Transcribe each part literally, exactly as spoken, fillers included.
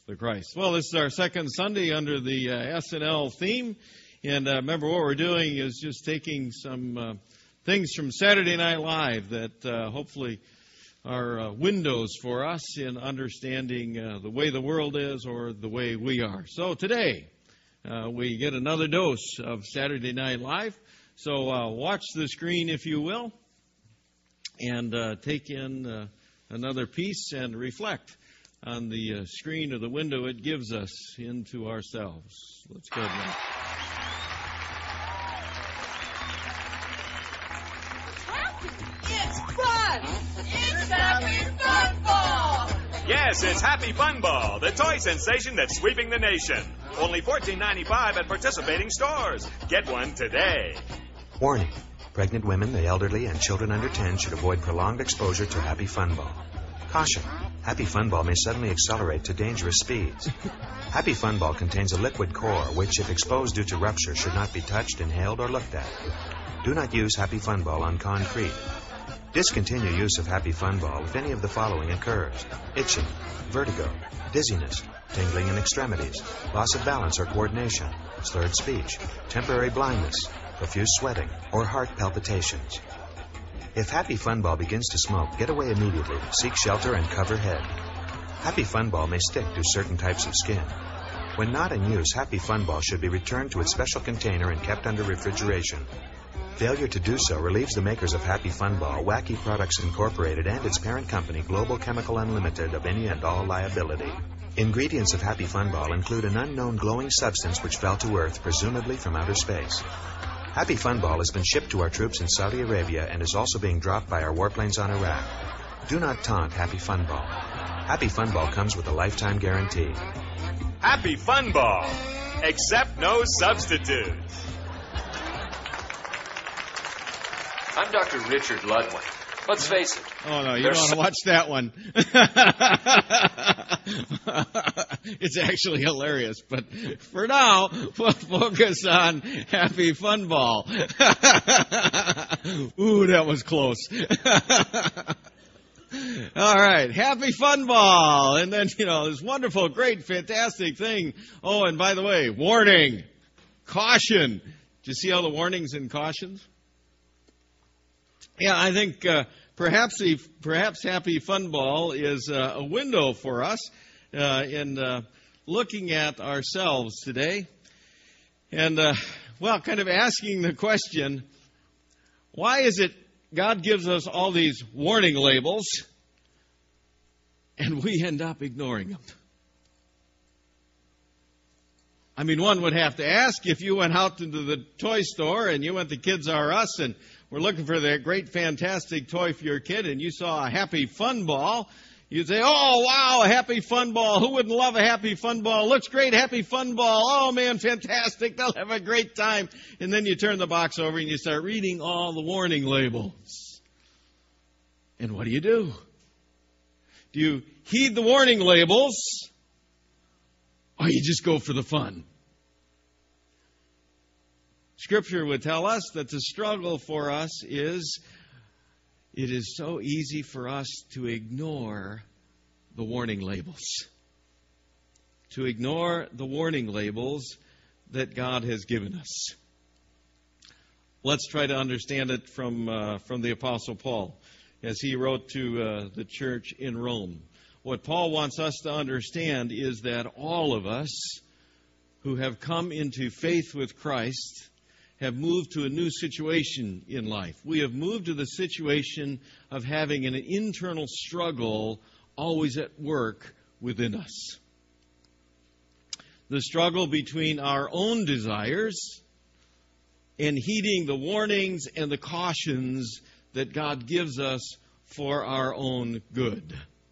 the Christ. Well, this is our second Sunday under the uh, S N L theme. And uh, remember, what we're doing is just taking some uh, things from Saturday Night Live that uh, hopefully are uh, windows for us in understanding uh, the way the world is or the way we are. So today, uh, we get another dose of Saturday Night Live. So uh, watch the screen, if you will, and uh, take in uh, another piece and reflect on the uh, screen or the window it gives us into ourselves. Let's go now. It's fun! It's Happy Fun Ball! Yes, it's Happy Fun Ball, the toy sensation that's sweeping the nation. Only fourteen ninety-five at participating stores. Get one today. Warning. Pregnant women, the elderly, and children under ten should avoid prolonged exposure to Happy Fun Ball. Caution. Happy Fun Ball may suddenly accelerate to dangerous speeds. Happy Fun Ball contains a liquid core which, if exposed due to rupture, should not be touched, inhaled, or looked at. Do not use Happy Fun Ball on concrete. Discontinue use of Happy Fun Ball if any of the following occurs: itching, vertigo, dizziness, tingling in extremities, loss of balance or coordination, slurred speech, temporary blindness, profuse sweating, or heart palpitations. If Happy Fun Ball begins to smoke, get away immediately. Seek shelter and cover head. Happy Fun Ball may stick to certain types of skin. When not in use, Happy Fun Ball should be returned to its special container and kept under refrigeration. Failure to do so relieves the makers of Happy Fun Ball, Wacky Products Incorporated, and its parent company, Global Chemical Unlimited, of any and all liability. Ingredients of Happy Fun Ball include an unknown glowing substance which fell to Earth, presumably from outer space. Happy Fun Ball has been shipped to our troops in Saudi Arabia and is also being dropped by our warplanes on Iraq. Do not taunt Happy Fun Ball. Happy Fun Ball comes with a lifetime guarantee. Happy Fun Ball. Accept no substitutes. I'm Doctor Richard Ludwig. Let's face it. Oh, no, you There's don't want to watch that one. It's actually hilarious. But for now, we'll focus on Happy Fun Ball. Ooh, that was close. All right, Happy Fun Ball. And then, you know, this wonderful, great, fantastic thing. Oh, and by the way, warning, caution. Did you see all the warnings and cautions? Yeah, I think uh, perhaps the, perhaps Happy Fun Ball is uh, a window for us uh, in uh, looking at ourselves today. And, uh, well, kind of asking the question, why is it God gives us all these warning labels and we end up ignoring them? I mean, one would have to ask, if you went out into the toy store and you went to Kids R Us and were looking for that great, fantastic toy for your kid and you saw a Happy Fun Ball, you'd say, oh, wow, a Happy Fun Ball. Who wouldn't love a Happy Fun Ball? Looks great, Happy Fun Ball. Oh, man, fantastic. They'll have a great time. And then you turn the box over and you start reading all the warning labels. And what do you do? Do you heed the warning labels, or you just go for the fun? Scripture would tell us that the struggle for us is, it is so easy for us to ignore the warning labels. To ignore the warning labels that God has given us. Let's try to understand it from, uh, from the Apostle Paul, as he wrote to uh, the church in Rome. What Paul wants us to understand is that all of us who have come into faith with Christ have moved to a new situation in life. We have moved to the situation of having an internal struggle always at work within us. The struggle between our own desires and heeding the warnings and the cautions that God gives us for our own good.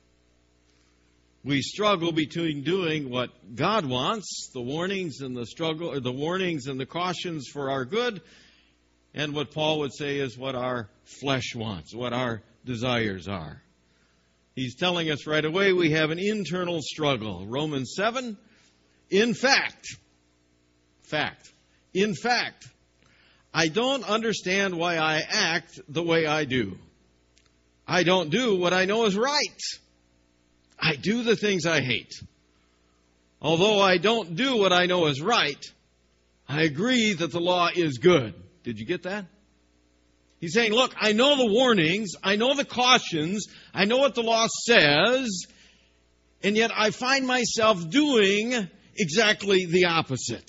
We struggle between doing what God wants, the warnings and the struggle, or the warnings and the cautions for our good, and what Paul would say is what our flesh wants, what our desires are. He's telling us right away we have an internal struggle. Romans seven, in fact, fact, in fact, I don't understand why I act the way I do. I don't do what I know is right. I do the things I hate. Although I don't do what I know is right, I agree that the law is good. Did you get that? He's saying, look, I know the warnings, I know the cautions, I know what the law says, and yet I find myself doing exactly the opposite.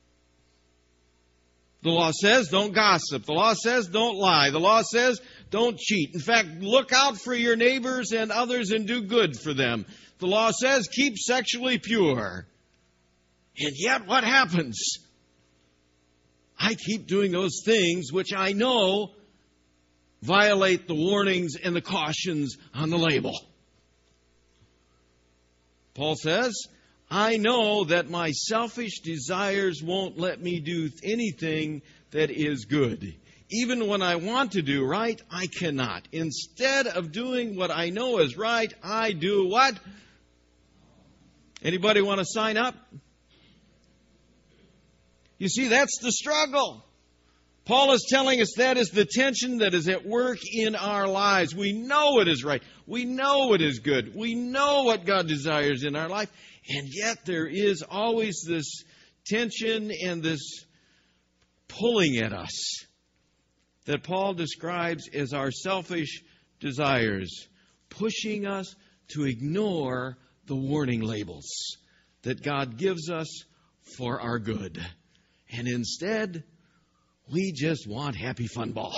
The law says don't gossip. The law says don't lie. The law says don't cheat. In fact, look out for your neighbors and others and do good for them. The law says keep sexually pure. And yet what happens? I keep doing those things which I know violate the warnings and the cautions on the label. Paul says, I know that my selfish desires won't let me do anything that is good. Even when I want to do right, I cannot. Instead of doing what I know is right, I do what? Anybody want to sign up? You see, that's the struggle. Paul is telling us that is the tension that is at work in our lives. We know it is right. We know it is good. We know what God desires in our life. And yet there is always this tension and this pulling at us that Paul describes as our selfish desires, pushing us to ignore the warning labels that God gives us for our good. And instead, we just want happy fun ball.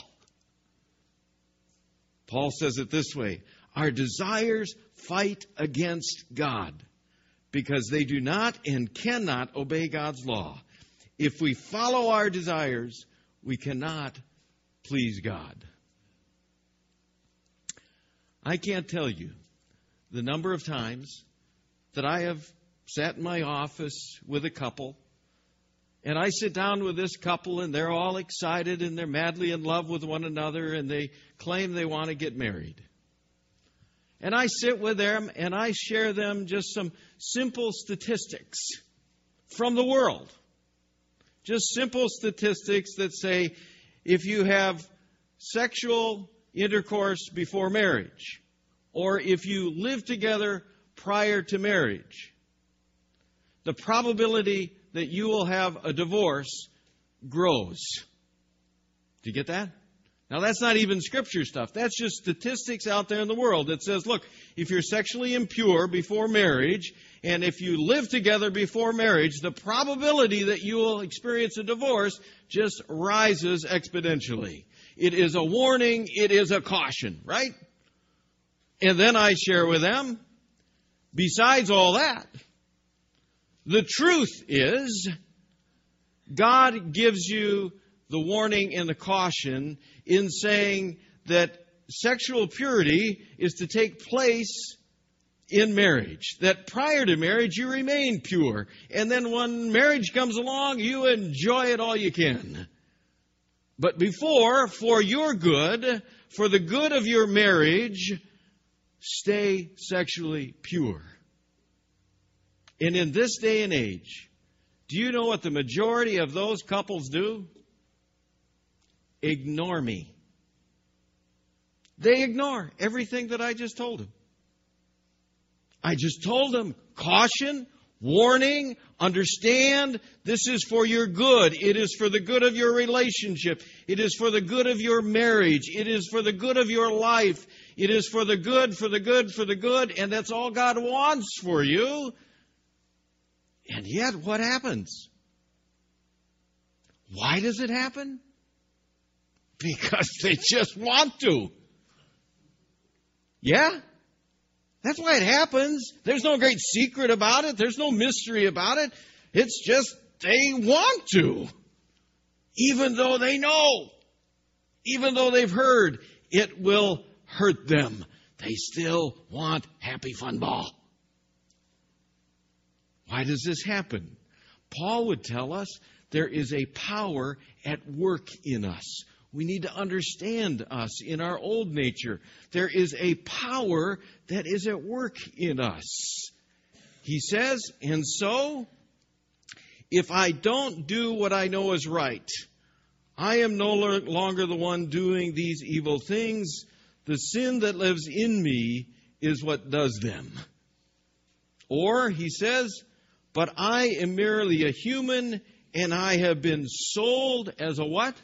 Paul says it this way, our desires fight against God because they do not and cannot obey God's law. If we follow our desires, we cannot please God. I can't tell you the number of times that I have sat in my office with a couple, and I sit down with this couple, and they're all excited, and they're madly in love with one another, and they claim they want to get married. And I sit with them, and I share them just some simple statistics from the world. Just simple statistics that say, if you have sexual intercourse before marriage, or if you live together prior to marriage, the probability that you will have a divorce grows. Do you get that? Now, that's not even Scripture stuff. That's just statistics out there in the world that says, look, if you're sexually impure before marriage, and if you live together before marriage, the probability that you will experience a divorce just rises exponentially. It is a warning. It is a caution, right? And then I share with them, besides all that, the truth is, God gives you the warning and the caution in saying that sexual purity is to take place in marriage. That prior to marriage, you remain pure. And then when marriage comes along, you enjoy it all you can. But before, for your good, for the good of your marriage, stay sexually pure. And in this day and age, do you know what the majority of those couples do? Ignore me. They ignore everything that I just told them. I just told them, caution, warning, understand, this is for your good. It is for the good of your relationship. It is for the good of your marriage. It is for the good of your life. It is for the good, for the good, for the good, and that's all God wants for you. And yet, what happens? Why does it happen? Because they just want to. Yeah? That's why it happens. There's no great secret about it. There's no mystery about it. It's just they want to. Even though they know. Even though they've heard it will hurt them. They still want happy fun ball. Why does this happen? Paul would tell us there is a power at work in us. We need to understand us in our old nature. There is a power that is at work in us. He says, and so, if I don't do what I know is right, I am no longer the one doing these evil things. The sin that lives in me is what does them. Or, he says, But I am merely a human, and I have been sold as a what?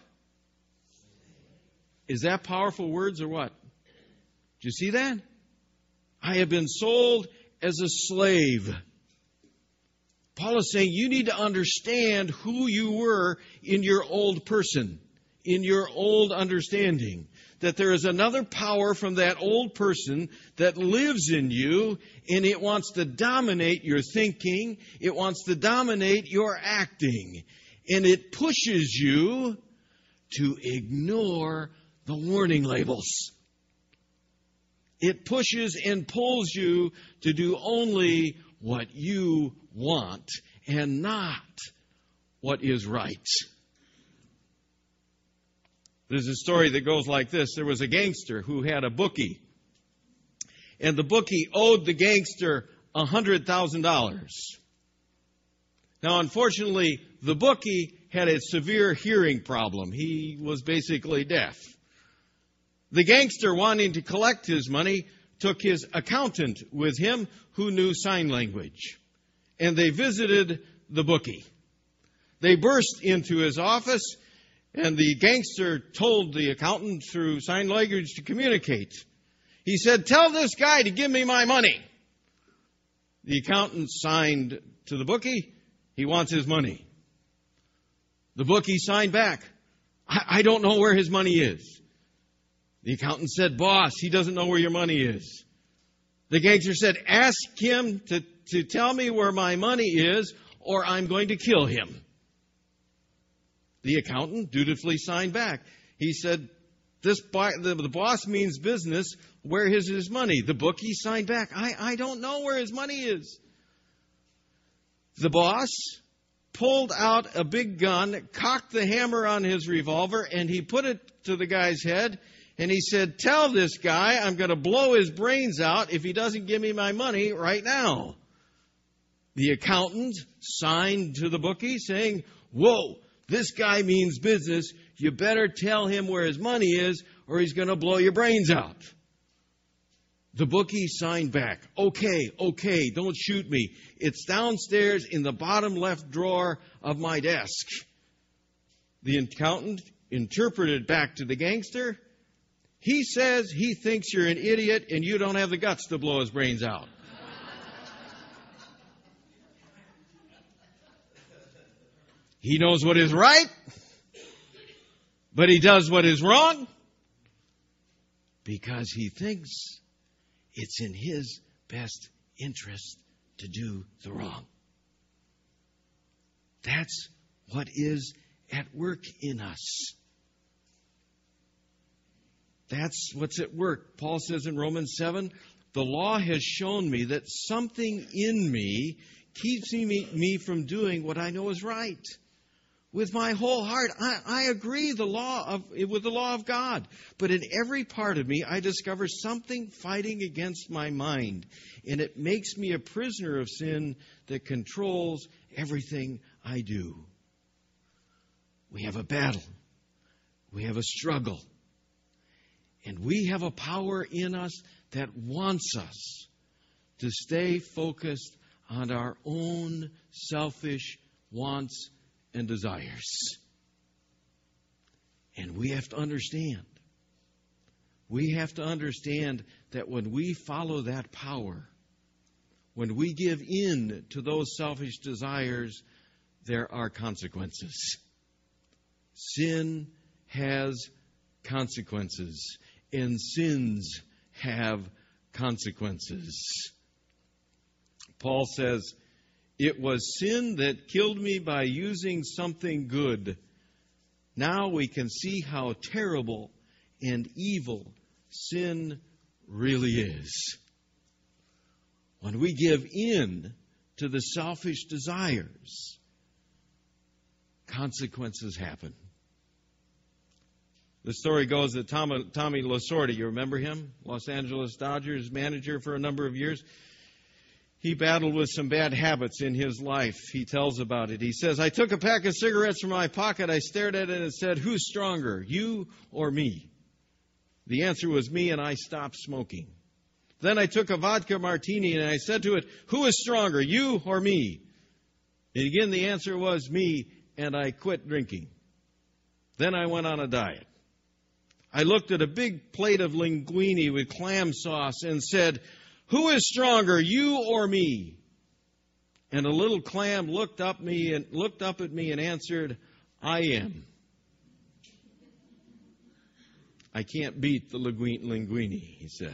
Is that powerful words or what? Do you see that? I have been sold as a slave. Paul is saying you need to understand who you were in your old person, in your old understanding. That there is another power from that old person that lives in you, and it wants to dominate your thinking. It wants to dominate your acting. And it pushes you to ignore the warning labels. It pushes and pulls you to do only what you want and not what is right. There's a story that goes like this. There was a gangster who had a bookie. And the bookie owed the gangster one hundred thousand dollars. Now, unfortunately, the bookie had a severe hearing problem. He was basically deaf. The gangster, wanting to collect his money, took his accountant with him who knew sign language. And they visited the bookie. They burst into his office, and the gangster told the accountant through sign language to communicate. He said, "Tell this guy to give me my money." The accountant signed to the bookie, "He wants his money." The bookie signed back, I, I don't know where his money is." The accountant said, "Boss, he doesn't know where your money is." The gangster said, "Ask him to, to tell me where my money is, or I'm going to kill him." The accountant dutifully signed back. He said, This the, the boss means business. Where is his money? The bookie signed back. I, I don't know where his money is. The boss pulled out a big gun, cocked the hammer on his revolver, and he put it to the guy's head. And he said, "Tell this guy I'm going to blow his brains out if he doesn't give me my money right now." The accountant signed to the bookie saying, "Whoa, this guy means business. You better tell him where his money is or he's going to blow your brains out." The bookie signed back. "Okay, okay, don't shoot me. It's downstairs in the bottom left drawer of my desk." The accountant interpreted back to the gangster. "He says he thinks you're an idiot and you don't have the guts to blow his brains out." He knows what is right, but he does what is wrong because he thinks it's in his best interest to do the wrong. That's what is at work in us. That's what's at work. Paul says in Romans seven, "The law has shown me that something in me keeps me, me from doing what I know is right. With my whole heart, I, I agree the law of, with the law of God. But in every part of me, I discover something fighting against my mind. And it makes me a prisoner of sin that controls everything I do." We have a battle. We have a struggle. And we have a power in us that wants us to stay focused on our own selfish wants and desires. And we have to understand. We have to understand that when we follow that power, when we give in to those selfish desires, there are consequences. Sin has consequences. And sins have consequences. Paul says, "It was sin that killed me by using something good. Now we can see how terrible and evil sin really is." When we give in to the selfish desires, consequences happen. The story goes that Tommy, Tommy Lasorda, you remember him? Los Angeles Dodgers manager for a number of years. He battled with some bad habits in his life. He tells about it. He says, "I took a pack of cigarettes from my pocket. I stared at it and said, 'Who's stronger, you or me?' The answer was me, and I stopped smoking. Then I took a vodka martini and I said to it, 'Who is stronger, you or me?' And again, the answer was me, and I quit drinking. Then I went on a diet. I looked at a big plate of linguine with clam sauce and said, "Who is stronger, you or me?" And a little clam looked up me and looked up at me and answered, "I am." "I can't beat the linguine," he said.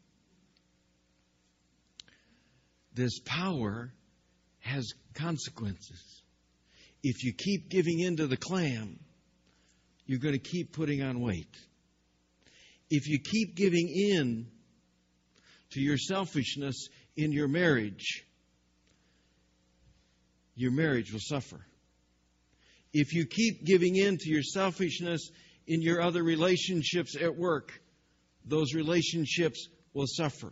This power has consequences. If you keep giving in to the clam, you're going to keep putting on weight. If you keep giving in to your selfishness in your marriage, your marriage will suffer. If you keep giving in to your selfishness in your other relationships at work, those relationships will suffer.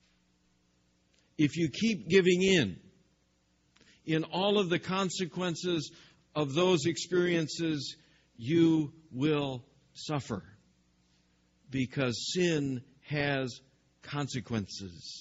If you keep giving in in all of the consequences of those experiences, you will suffer, because sin has consequences.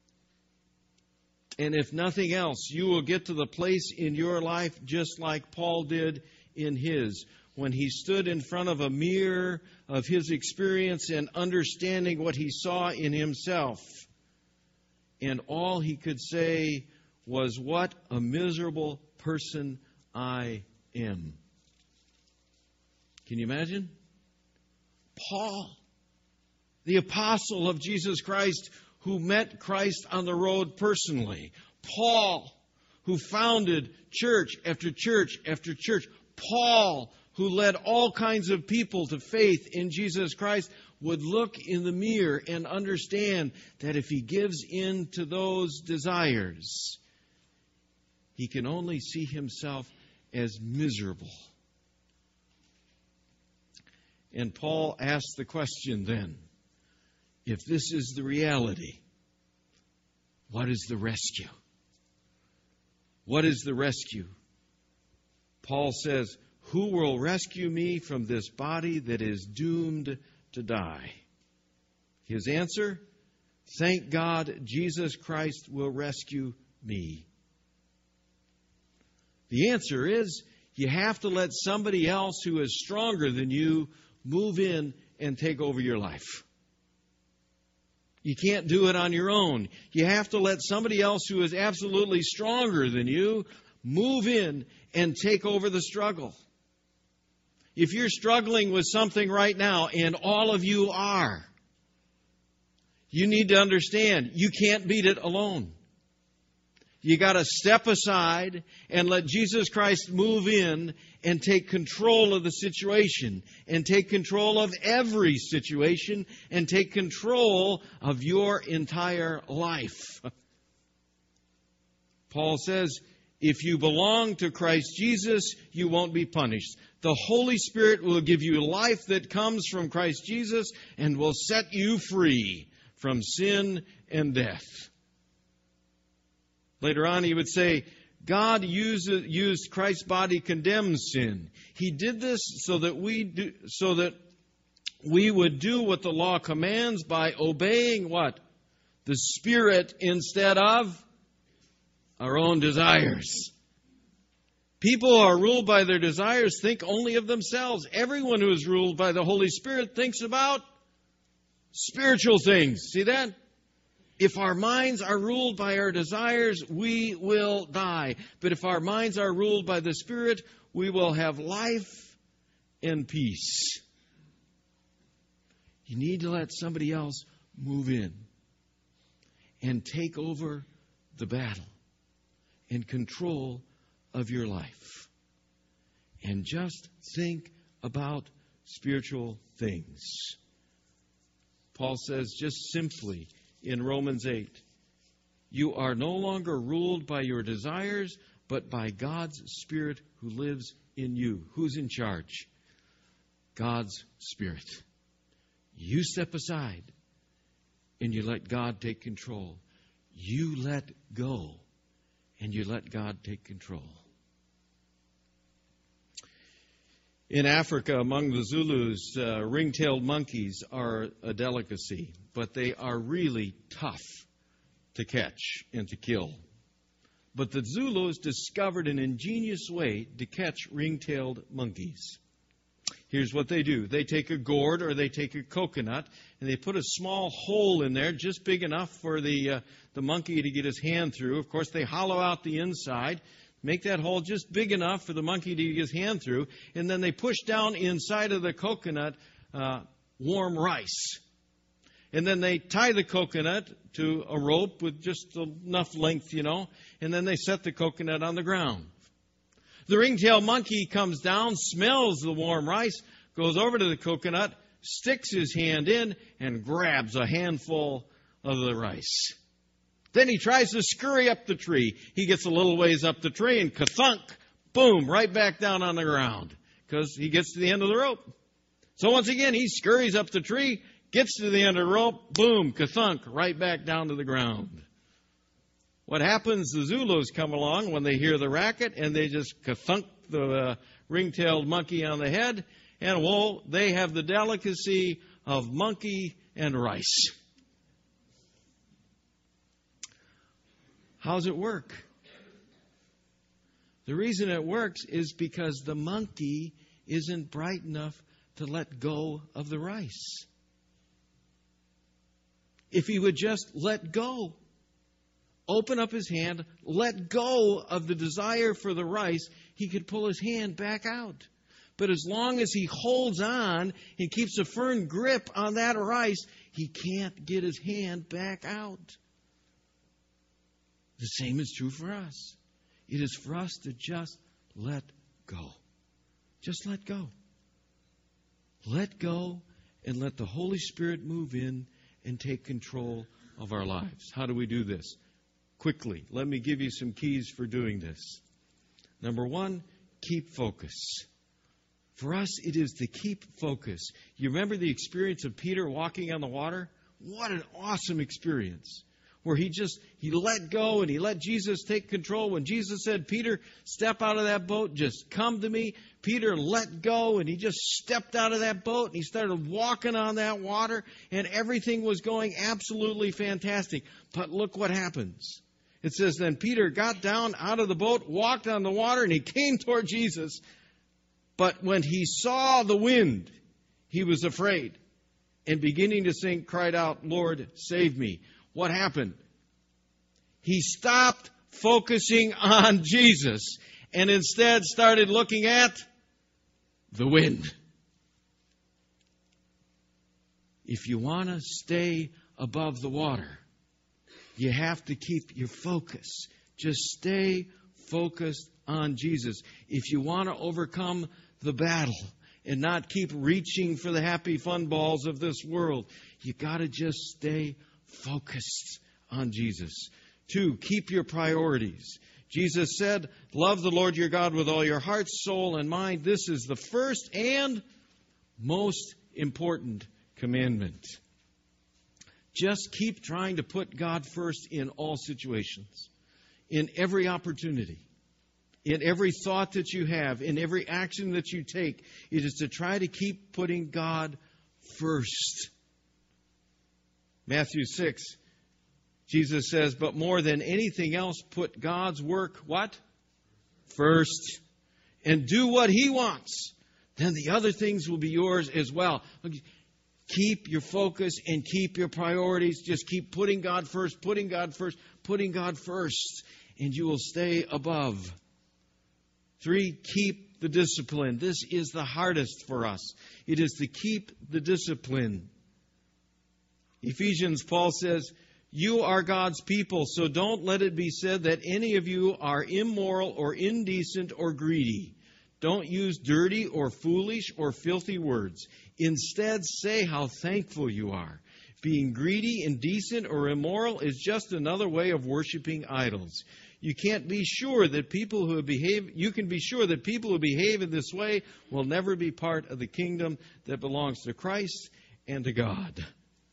And if nothing else, you will get to the place in your life just like Paul did in his, when he stood in front of a mirror of his experience and understanding what he saw in himself. And all he could say was, "What a miserable person I am." Can you imagine? Paul, the apostle of Jesus Christ, who met Christ on the road personally. Paul, who founded church after church after church. Paul, who led all kinds of people to faith in Jesus Christ, would look in the mirror and understand that if he gives in to those desires, he can only see himself as miserable. And Paul asked the question then, if this is the reality, what is the rescue? What is the rescue? Paul says, "Who will rescue me from this body that is doomed to die?" His answer, "Thank God, Jesus Christ will rescue me." The answer is, you have to let somebody else who is stronger than you move in and take over your life. You can't do it on your own. You have to let somebody else who is absolutely stronger than you move in and take over the struggle. If you're struggling with something right now, and all of you are, you need to understand you can't beat it alone. You got to step aside and let Jesus Christ move in and take control of the situation, and take control of every situation, and take control of your entire life. Paul says, if you belong to Christ Jesus, you won't be punished. The Holy Spirit will give you life that comes from Christ Jesus and will set you free from sin and death. Later on, he would say, God used, used Christ's body condemns sin. He did this so that we do, so that we would do what the law commands by obeying what? The Spirit instead of our own desires. People who are ruled by their desires think only of themselves. Everyone who is ruled by the Holy Spirit thinks about spiritual things. See that? If our minds are ruled by our desires, we will die. But if our minds are ruled by the Spirit, we will have life and peace. You need to let somebody else move in and take over the battle and control of your life. And just think about spiritual things. Paul says just simply in Romans eight, you are no longer ruled by your desires, but by God's Spirit who lives in you. Who's in charge? God's Spirit. You step aside and you let God take control. You let go and you let God take control. In Africa, among the Zulus, uh, ring-tailed monkeys are a delicacy, but they are really tough to catch and to kill. But the Zulus discovered an ingenious way to catch ring-tailed monkeys. Here's what they do. They take a gourd or they take a coconut and they put a small hole in there just big enough for the uh, the monkey to get his hand through. Of course, they hollow out the inside, make that hole just big enough for the monkey to get his hand through, and then they push down inside of the coconut uh, warm rice. And then they tie the coconut to a rope with just enough length, you know, and then they set the coconut on the ground. The ring-tailed monkey comes down, smells the warm rice, goes over to the coconut, sticks his hand in, and grabs a handful of the rice. Then he tries to scurry up the tree. He gets a little ways up the tree, and ka-thunk, boom, right back down on the ground, because he gets to the end of the rope. So once again, he scurries up the tree, gets to the end of the rope, boom, ka-thunk, right back down to the ground. What happens, the Zulus come along when they hear the racket, and they just ka-thunk the uh, ring-tailed monkey on the head, and, whoa, they have the delicacy of monkey and rice. How's it work? The reason it works is because the monkey isn't bright enough to let go of the rice. If he would just let go, open up his hand, let go of the desire for the rice, he could pull his hand back out. But as long as he holds on and keeps a firm grip on that rice, he can't get his hand back out. The same is true for us. It is for us to just let go. Just let go. Let go and let the Holy Spirit move in and take control of our lives. How do we do this? Quickly, let me give you some keys for doing this. Number one, keep focus. For us, it is to keep focus. You remember the experience of Peter walking on the water? What an awesome experience. Where he just, he let go and he let Jesus take control. When Jesus said, Peter, step out of that boat, just come to me. Peter let go and he just stepped out of that boat and he started walking on that water and everything was going absolutely fantastic. But look what happens. It says, then Peter got down out of the boat, walked on the water, and he came toward Jesus. But when he saw the wind, he was afraid. And beginning to sink, cried out, Lord, save me. What happened? He stopped focusing on Jesus and instead started looking at the wind. If you want to stay above the water, you have to keep your focus. Just stay focused on Jesus. If you want to overcome the battle and not keep reaching for the happy fun balls of this world, you got to just stay focused on Jesus. Two, keep your priorities. Jesus said, love the Lord your God with all your heart, soul, and mind. This is the first and most important commandment. Just keep trying to put God first in all situations, in every opportunity, in every thought that you have, in every action that you take. It is to try to keep putting God first. Matthew six, Jesus says, but more than anything else, put God's work, what? First. And do what He wants. Then the other things will be yours as well. Keep your focus and keep your priorities. Just keep putting God first, putting God first, putting God first, and you will stay above. Three, keep the discipline. This is the hardest for us. It is to keep the discipline. Ephesians, Paul says, you are God's people, so don't let it be said that any of you are immoral or indecent or greedy. Don't use dirty or foolish or filthy words. Instead, say how thankful you are. Being greedy, indecent, or immoral is just another way of worshiping idols. You can't be sure that people who behave, you can be sure that people who behave in this way will never be part of the kingdom that belongs to Christ and to God.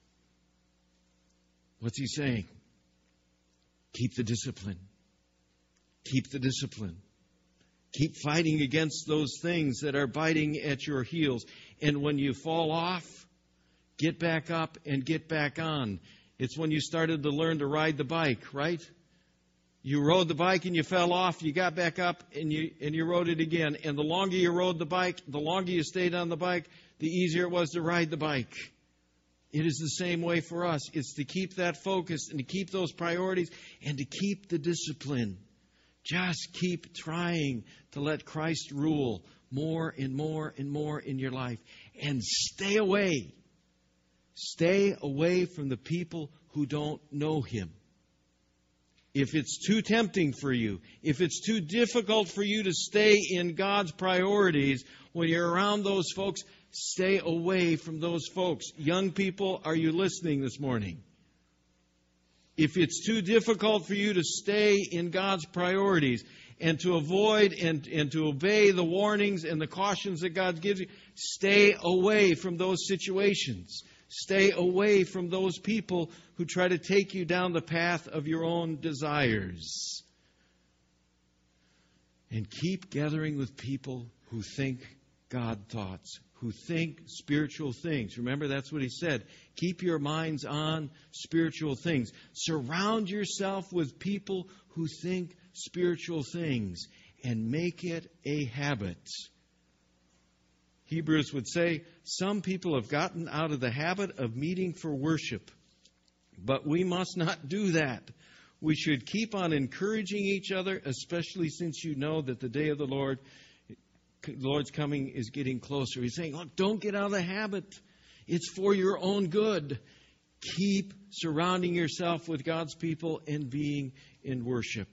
What's he saying? Keep the discipline. Keep the discipline. Keep fighting against those things that are biting at your heels. And when you fall off, get back up and get back on. It's when you started to learn to ride the bike, right? You rode the bike and you fell off. You got back up and you and you rode it again. And the longer you rode the bike, the longer you stayed on the bike, the easier it was to ride the bike. It is the same way for us. It's to keep that focus and to keep those priorities and to keep the discipline. Just keep trying to let Christ rule more and more and more in your life. And stay away. Stay away from the people who don't know Him. If it's too tempting for you, if it's too difficult for you to stay in God's priorities when you're around those folks, stay away from those folks. Young people, are you listening this morning? If it's too difficult for you to stay in God's priorities and to avoid and, and to obey the warnings and the cautions that God gives you, stay away from those situations. Stay away from those people who try to take you down the path of your own desires. And keep gathering with people who think God thoughts, who think spiritual things. Remember, that's what he said. Keep your minds on spiritual things. Surround yourself with people who think spiritual things and make it a habit. Hebrews would say, some people have gotten out of the habit of meeting for worship, but we must not do that. We should keep on encouraging each other, especially since you know that the day of the Lord, the Lord's coming is getting closer. He's saying, look, don't get out of the habit. It's for your own good. Keep surrounding yourself with God's people and being in worship.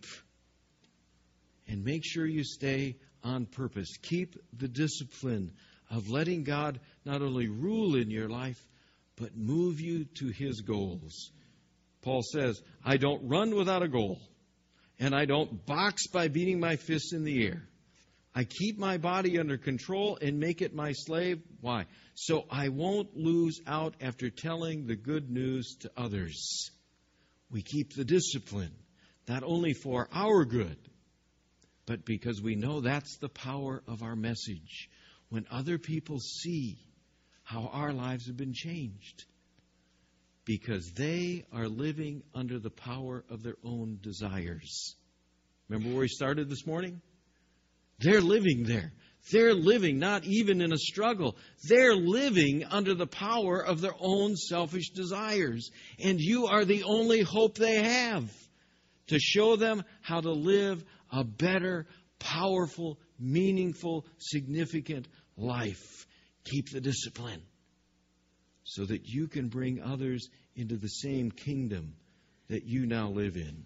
And make sure you stay on purpose. Keep the discipline of letting God not only rule in your life, but move you to His goals. Paul says, I don't run without a goal, and I don't box by beating my fists in the air. I keep my body under control and make it my slave. Why? So I won't lose out after telling the good news to others. We keep the discipline, not only for our good, but because we know that's the power of our message. When other people see how our lives have been changed, because they are living under the power of their own desires. Remember where we started this morning? They're living there. They're living not even in a struggle. They're living under the power of their own selfish desires. And you are the only hope they have to show them how to live a better, powerful, meaningful, significant life. Keep the discipline so that you can bring others into the same kingdom that you now live in.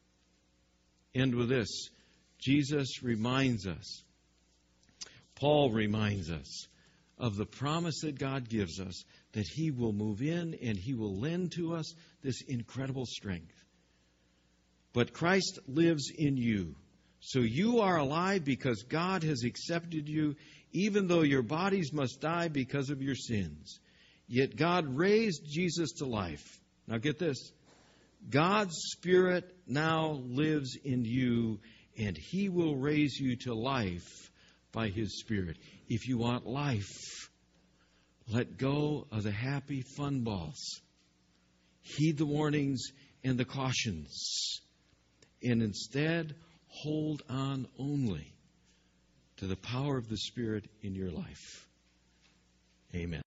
End with this. Jesus reminds us, Paul reminds us of the promise that God gives us that He will move in and He will lend to us this incredible strength. But Christ lives in you. So you are alive because God has accepted you, even though your bodies must die because of your sins. Yet God raised Jesus to life. Now get this. God's Spirit now lives in you, and He will raise you to life by His Spirit. If you want life, let go of the happy fun balls. Heed the warnings and the cautions. And instead, hold on only to the power of the Spirit in your life. Amen.